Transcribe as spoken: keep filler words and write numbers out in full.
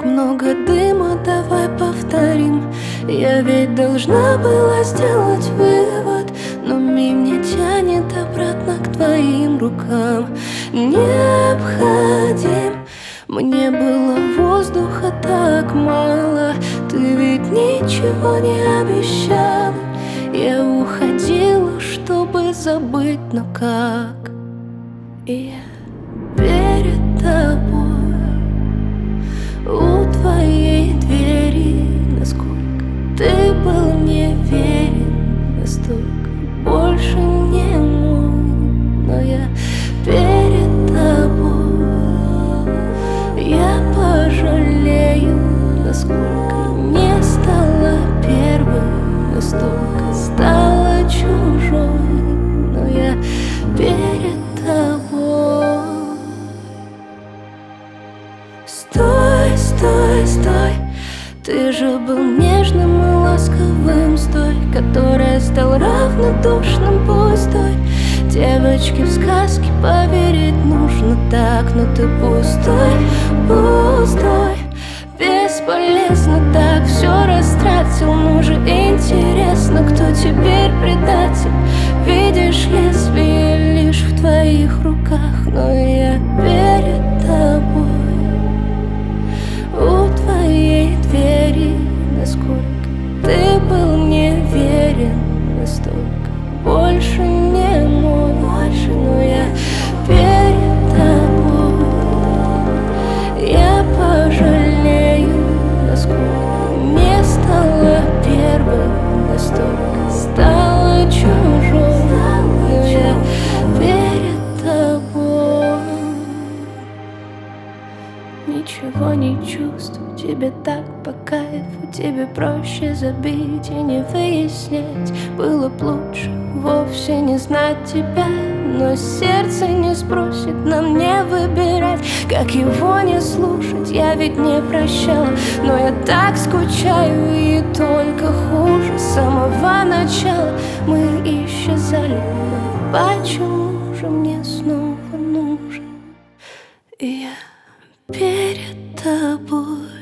так много дыма, давай повторим. Я ведь должна была сделать вывод, но мир не тянет обратно к твоим рукам. Необходим. Мне было воздуха так мало, ты ведь ничего не обещала. Я уходила, чтобы забыть, но как? И я перед тобой, у твоей двери. Насколько ты был мне верен, настолько больше не мой. Но я перед тобой, я пожалею, насколько не стала первой, настолько стала чужой. Но я перед тобой. Стой, стой, стой, ты же был нежным и ласковым, стой, который стал равнодушным, пустой. Девочке в сказке поверить нужно так, но ты пустой, пустой. Бесполезно так все растратил, ну же интересно, кто теперь предатель. Видишь, лезвие лишь в твоих руках, но я перед тобой, у твоей двери. Насколько ты был мне верен, настолько больше не мой, больше. Но я перед тобой, я пожалею, насколько не стала первой, настолько стала чужой. Но я перед тобой. Ничего не чувствую, тебе так по кайфу, тебе проще забить и не выяснять. Было б лучше вовсе не знать тебя, но сердце не спросит нам не выбирать. Как его не слушать, я ведь не прощала, но я так скучаю, и только хуже. С самого начала мы исчезали, но почему же мне снова нужен? И я перед тобой.